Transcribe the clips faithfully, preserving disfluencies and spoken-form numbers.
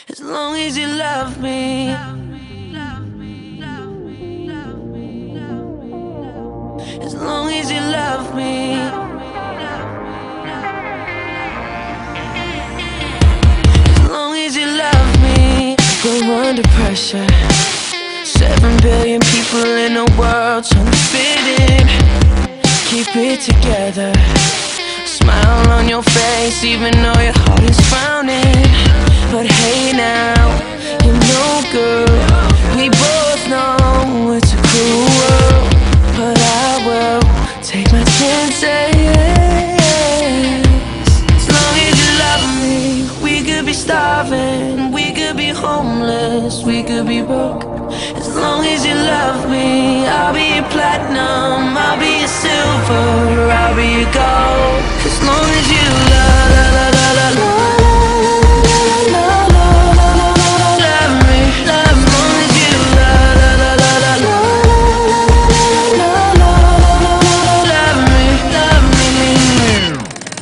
As long as you love me. As long as you love me. As long as you love me. We're under pressure. Seven billion people in the world trying to fit in. Keep it together. Smile on your face even though your heart is frowning. But hey now, you know girl, we both know it's a cruel world. But I will take my chances. As long as you love me. We could be starving, we could be homeless, we could be broke. As long as you love me, I'll be your platinum, I'll be your silver, I'll be your gold. As long as you love, love, love, love, love, love, love, love, love, love me, love. As long as you love, love, love, love, love, love, love, love me, love me.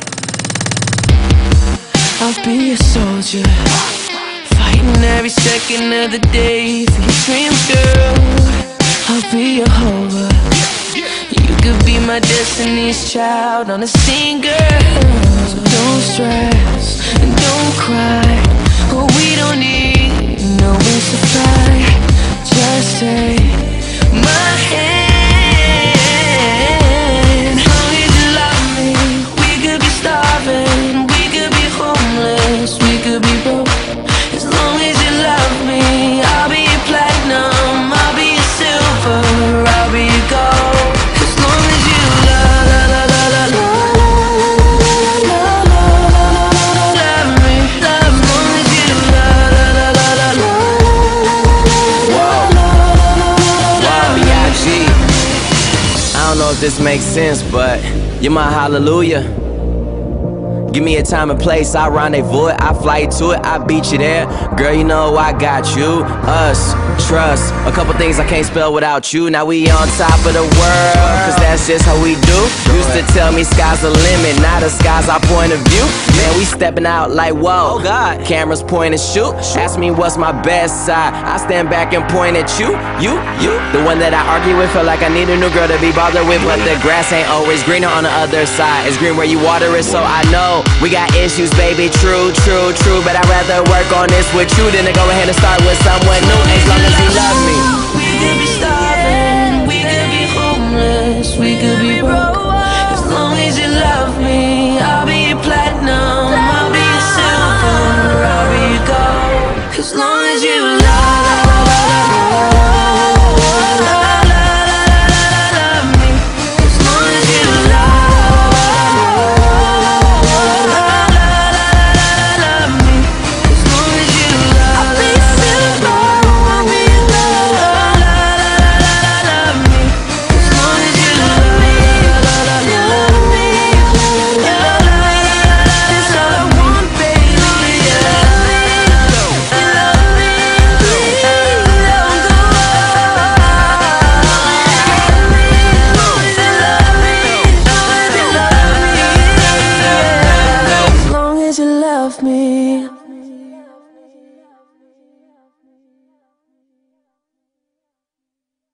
I'll be a soldier, fighting every second of the day for your dreams, girl. I'll be your Jehovah. You could be my destiny's child on a scene, girl. So don't stress and don't cry. Oh, we don't need no wind supply. Just take my hand. As long as you love me. We could be starving, we could be homeless, we could be broke. As long as you love me, I'll be your platinum, I'll be your silver, I'll be your gold. As long as you love, love, love, love, love, love, love, love, love me, love. As long as you love, love, love, love, love, love, love, B I G I don't know if this makes sense, but you're my hallelujah. Give me a time and place, I rendezvous it, I fly you to it, I beat you there. Girl, you know I got you, us, trust. A couple things I can't spell without you. Now we on top of the world, cause that's just how we do. Used to tell me sky's the limit, now the sky's our point of view. Man, we stepping out like whoa, oh God. Cameras point and shoot. Ask me what's my best side, I stand back and point at you, you, you. The one that I argue with, feel like I need a new girl to be bothered with. But the grass ain't always greener on the other side. It's green where you water it, so I know we got issues, baby, true, true, true. But I'd rather work on this with you than to go ahead and start with someone new. As long as you love me.